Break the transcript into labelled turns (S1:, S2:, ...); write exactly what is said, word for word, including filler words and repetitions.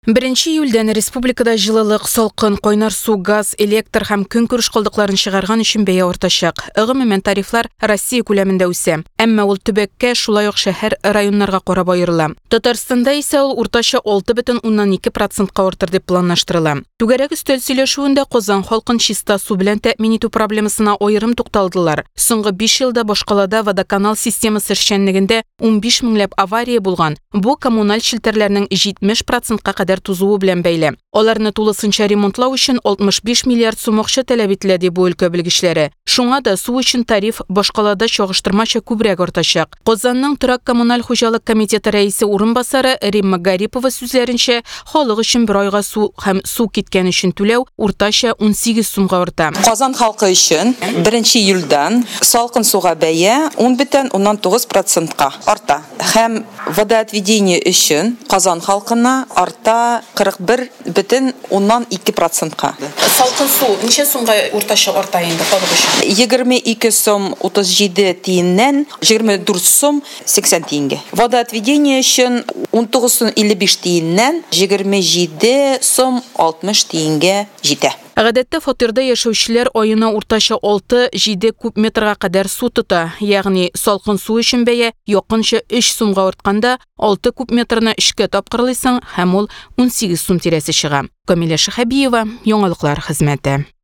S1: Беренче июльдән республикада җылылык, салкын, кайнар су, газ, электр һәм көн күреш калдыкларын чыгарган өчен бәя артачак. Гомумән тарифлар Россия күләмендә үсә. Әмма ул төбәккә, шулай ук шәһәр, районнарга карап аерыла. Татарстанда исә ул уртача алты бөтен уннан ике процентка артыр дип планлаштырыла. Түгәрәк өстәл сөйләшүендә Казан халкын чиста су белән тәэмин итү проблемасына аерым тукталдылар. Соңгы биш елда башкалада водоканал системасы эшчәнлегендә ун биш меңләп авария булган. Бу коммуналь челтәрләрнең җитмеш процентка кадәр тузуы белән бәйле. Аларны тулысынча ремонтлау өчен алтмыш биш миллиард сум акча таләп ителә ди бу өлкә белгечләре. Шуңа да су өчен тариф башкалада чагыштырмача күбрәк артачак. Казанның торак коммуналь хуҗалык комитеты рәисе урынбасары Римма Гарипова сүзләренчә, халык өчен бер айга су һәм су киткән өчен түләү уртача ун сигез сумга арта.
S2: Казан халкы өчен беренче июльдән салкын суга бәя ун бөтен уннан тугыз процентка арта. Һәм водоотведение өчен Казан халкына арта кырык бер бөтен уннан ике процентка.
S1: Салкын су ничә сумга уртача арта инде халык өчен?
S2: егерме ике сум утыз җиде тиеннән егерме дүрт сум сиксән тиенгә. Водоотведение өчен ун тугыз сум илле биш тиеннән егерме җиде сум алтмыш тиенгә җитә.
S1: Гадәттә фатирда яшәүчеләр аена уртача алты җиде куб метрга кадәр су тота. Ягъни салкын су өчен бәя якынча өч сумга артканда алты куб метрны өчкә тапкырлыйсың һәм ул ун сигез сум тирәсе чыга. Камилә Шәһәбиева, Яңалыклар хезмәте.